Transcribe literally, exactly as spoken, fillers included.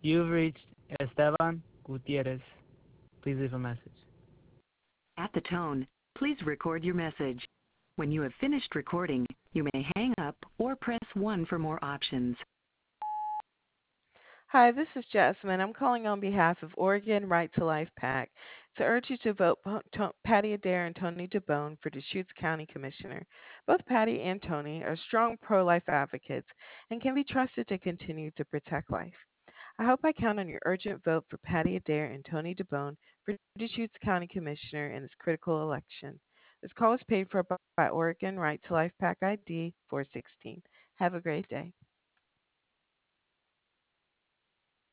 You've reached Esteban Gutierrez. Please leave a message. At the tone, please record your message. When you have finished recording, you may hang up or press one for more options. Hi, this is Jasmine. I'm calling on behalf of Oregon Right to Life PAC to urge you to vote Po- To- Patty Adair and Tony DeBone for Deschutes County Commissioner. Both Patty and Tony are strong pro life advocates and can be trusted to continue to protect life. I hope I count on your urgent vote for Patty Adair and Tony DeBone for Deschutes County Commissioner in this critical election. This call is paid for by Oregon Right to Life PAC I D four sixteen. Have a great day.